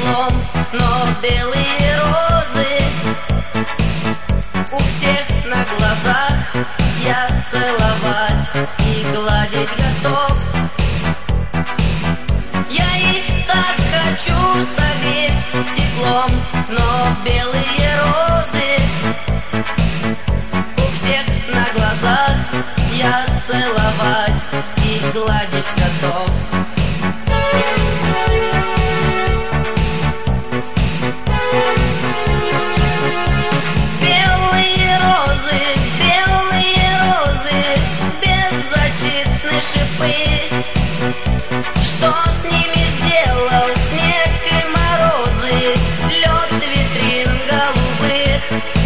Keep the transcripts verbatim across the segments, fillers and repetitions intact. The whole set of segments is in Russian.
стеклом, но белые розы у всех на глазах. Я целовать и гладить готов. Я их так хочу согреть теплом, но белые розы у всех на глазах. Я целовать и гладить готов. Белые розы, белые розы, беззащитные шипы. Что с ними сделал снег и морозы, лед витрин голубых?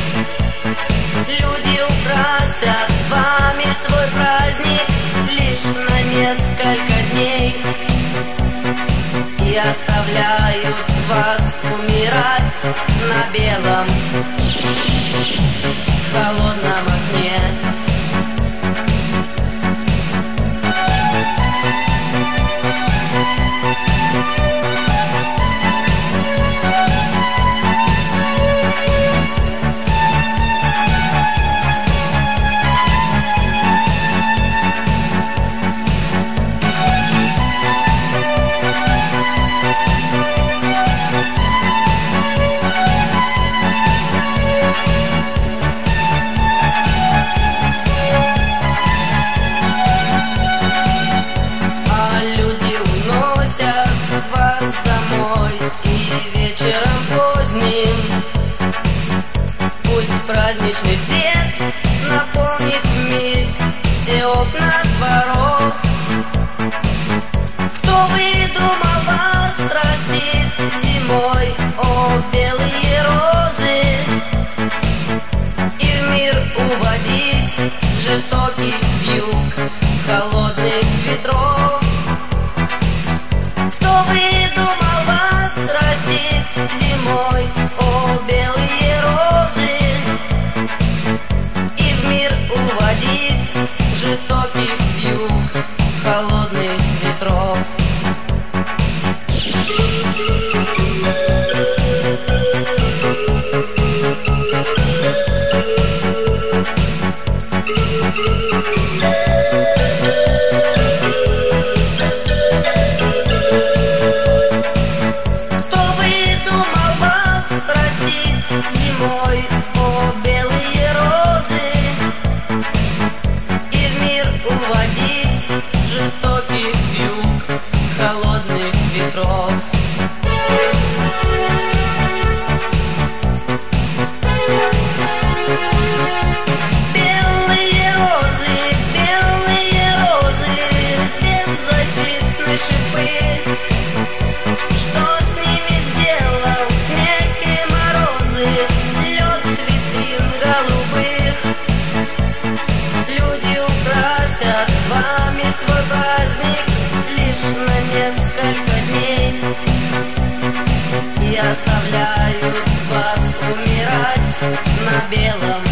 Люди украсят вами свой праздник лишь на несколько дней и оставляют вас умирать на белом холодном окне. Праздничный свет наполнит мир, все окна дворов. Кто выдумал вас растить зимой, о, белые розы, и в мир уводить жестокий вьюг холодных ветров? Кто выдумал вас растить зимой, о, белые розы, уводить жестоких вьюг холодных ветров? Кто выдумал вас растить зимой, о, белые розы, уводить жестоких вьюг холодных ветров? Белые розы, белые розы, беззащитные шипы. Что с ними сделал снег и морозы, лед витрин голубых? Люди украсят вами свой праздник лишь на несколько дней и оставляют вас умирать на белом